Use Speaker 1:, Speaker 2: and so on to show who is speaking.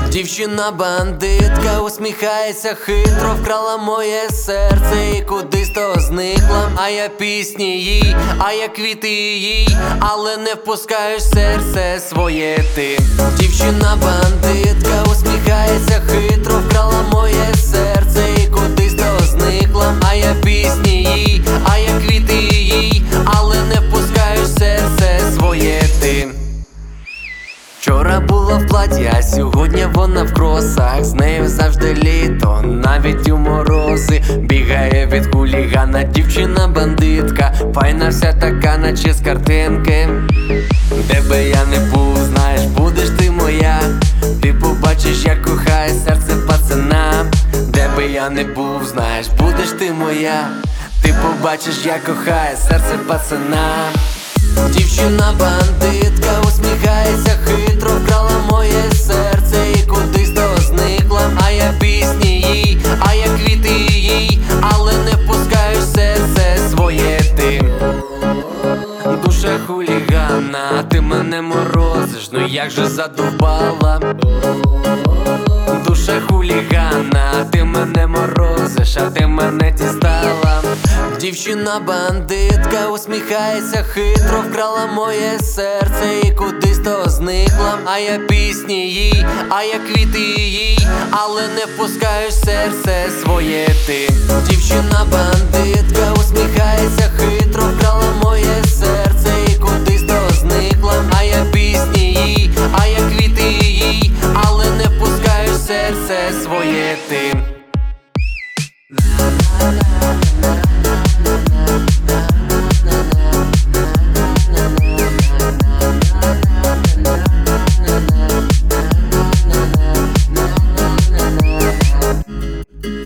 Speaker 1: Дівчина бандитка усміхається хитро, вкрала моє серце і кудись то зникла. А я пісні їй, а я квіти їй, але не впускаєш серце своє ти. Дівчина бандитка усміхається хитро, вкрала моє серце і кудись то зникла. А я пісні їй, а я квіти їй, але не впускаєш серце своє ти. Вчора була в платі, а сьогодні вона в кросах. З нею завжди літо, навіть у морози. Бігає від хулігана дівчина бандитка, файна вся така, наче з картинки. Де би я не був, знаєш, будеш ти моя. Ти побачиш, як кохає серце пацана. Де би я не був, знаєш, будеш ти моя. Ти побачиш, як кохає серце пацана. Дівчина бандитка усміхається хитро, вкрала моє серце і кудись то зникла. А я пісні їй, а я квіти їй, але не впускаєш серце своє ти. Душа хулігана, ти мене морозиш, ну як же задовбала. Душа хулігана, ти мене морозиш, а ти мене дістала. Дівчина бандитка усміхається хитро, вкрала моє серце і кудись то зникла. А я пісні їй, а я квіти їй, але не впускаєш серце своє ти. Дівчина бандитка усміхається хитро, вкрала моє серце і кудись то зникла. А я пісні їй, а я квіти їй, але не впускаєш серце своє ти.